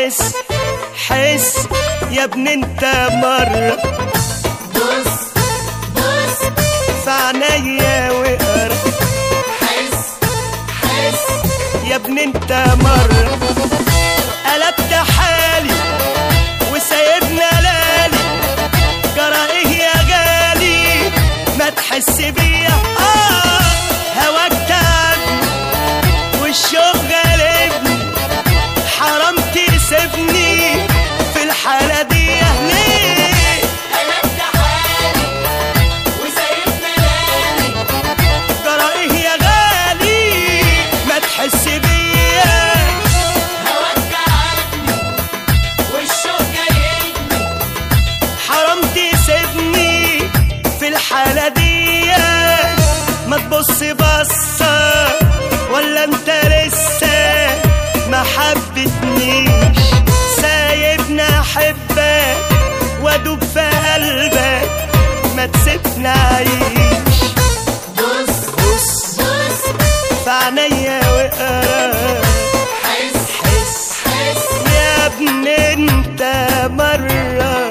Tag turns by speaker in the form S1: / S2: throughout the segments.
S1: حس حس يا ابني انت مرة
S2: بص بص
S1: في عينيا واقرا
S2: حس حس
S1: يا ابني انت مرة قلبت حالي وسايبنا لالي، جرى ايه يا غالي ما تحس بيا هواك تعبني والشوق غالبني، حرام تسيبني في الحالة دي ليه؟
S2: قلبت حالي وسايبنا لالي،
S1: جرى ايه يا غالي ما تحس بيا
S2: هواك تعبني والشوق جايبني،
S1: حرام تسيبني في الحالة دي. ما تبص بصة ولا انت لسه ما حبتنيش، سايبني احبك وادوب في قلبك ما تسيبني اعيش.
S2: بص
S1: بص
S2: بص
S1: في عينيا واقرا
S2: حس
S1: حس
S2: حس
S1: يا ابني انت مرة.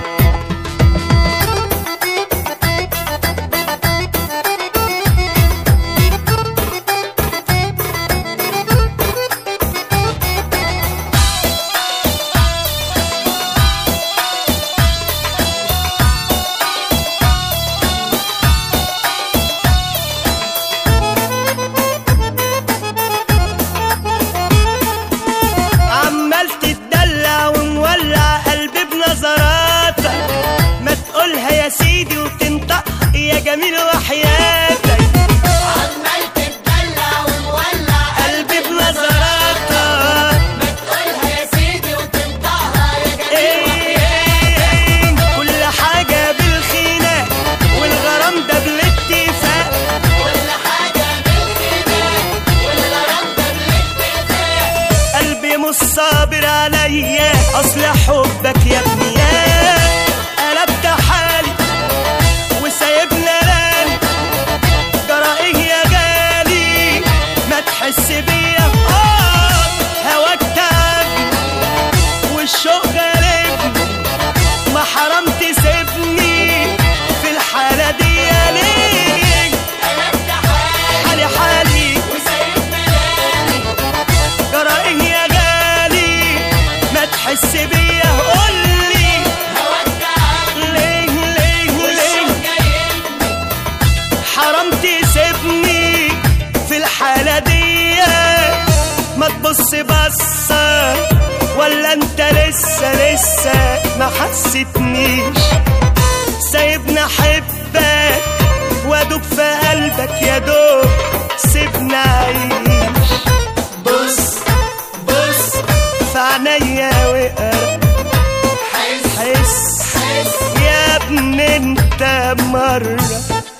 S1: عمال تتدلع ومولع قلبي بنظراتك، ما تقولها يا سيدي وتنطق يا جميل وحياتك،
S2: عمال تتدلع ومولع
S1: قلبي بنظراتك
S2: ما تقولها يا سيدي وتنطقها يا جميل
S1: إيه كل حاجة بالخيانة والغرام ده بالاتفاق،
S2: كل حاجة بالخناق والغرام ده بالاتفاق،
S1: قلبي مش صابر عليا اصل حبك يا ابني يا قلبت حالي وسايبنا لالي، جرى ايه يا غالي ما تحس بيا هواك تعبني والشوق غالبني، ما حرام تسيبني في الحالة دي ليه؟
S2: قلبت حالي
S1: حالي حالي
S2: وسايبنا لالي،
S1: جرى ايه يا غالي ما تحس بيا قولي
S2: هواك تعبني
S1: ليه ليه ليه
S2: والشوق جايبني،
S1: حرام تسيبني في الحالة دي. ما تبص بصة ولا انت لسه ما حسيتنيش، سايبني احبك وادوب في قلبك يا دوب سيبني اعيش.
S2: بص
S1: بص في عينيا واقرا
S2: حس
S1: حس
S2: حس
S1: يا ابني انت مرة